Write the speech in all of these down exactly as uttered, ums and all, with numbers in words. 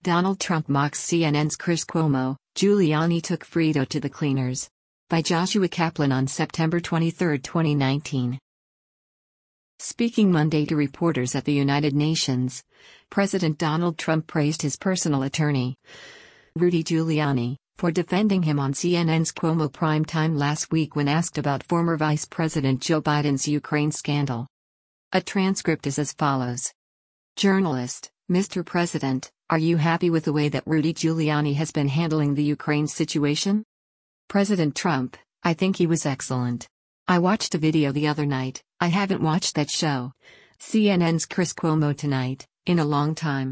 Donald Trump mocks C N N's Chris Cuomo, Giuliani took Frito to the cleaners. By Joshua Kaplan on September twenty-third, twenty nineteen. Speaking Monday to reporters at the United Nations, President Donald Trump praised his personal attorney, Rudy Giuliani, for defending him on C N N's Cuomo Primetime last week when asked about former Vice President Joe Biden's Ukraine scandal. A transcript is as follows. Journalist: Mister President, are you happy with the way that Rudy Giuliani has been handling the Ukraine situation? President Trump: I think he was excellent. I watched a video the other night. I haven't watched that show, C N N's Chris Cuomo Tonight, in a long time.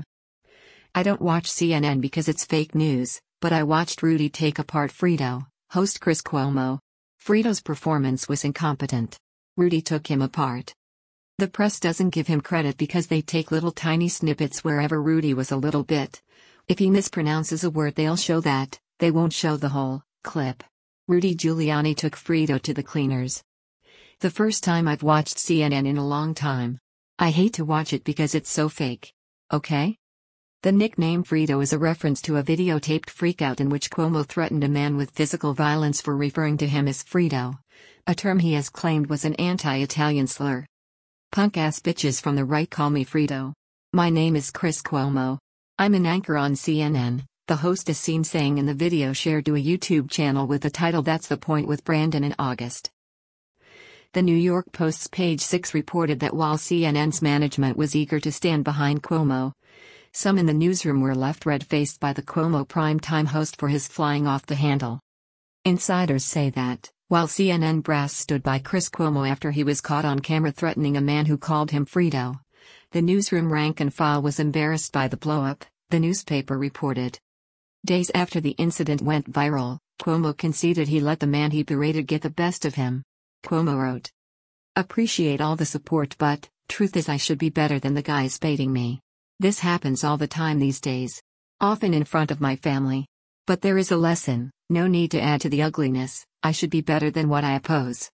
I don't watch C N N because it's fake news, but I watched Rudy take apart Frito, host Chris Cuomo. Frito's performance was incompetent. Rudy took him apart. The press doesn't give him credit because they take little tiny snippets wherever Rudy was a little bit. If he mispronounces a word, they'll show that, they won't show the whole clip. Rudy Giuliani took Frito to the cleaners. The first time I've watched C N N in a long time. I hate to watch it because it's so fake. Okay? The nickname Frito is a reference to a videotaped freakout in which Cuomo threatened a man with physical violence for referring to him as Frito, a term he has claimed was an anti-Italian slur. Punk-ass bitches from the right call me Frito. My name is Chris Cuomo. I'm an anchor on C N N, the host is seen saying in the video shared to a YouTube channel with the title That's the Point with Brandon in August. The New York Post's Page six reported that while C N N's management was eager to stand behind Cuomo, some in the newsroom were left red-faced by the Cuomo primetime host for his flying off the handle. Insiders say that, while C N N brass stood by Chris Cuomo after he was caught on camera threatening a man who called him Frito, the newsroom rank and file was embarrassed by the blow-up, the newspaper reported. Days after the incident went viral, Cuomo conceded he let the man he berated get the best of him. Cuomo wrote, "Appreciate all the support, but, truth is I should be better than the guys baiting me. This happens all the time these days. Often in front of my family. But there is a lesson, no need to add to the ugliness, I should be better than what I oppose."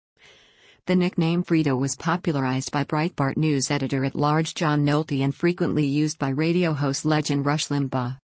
The nickname Frito was popularized by Breitbart News editor-at-large John Nolte and frequently used by radio host legend Rush Limbaugh.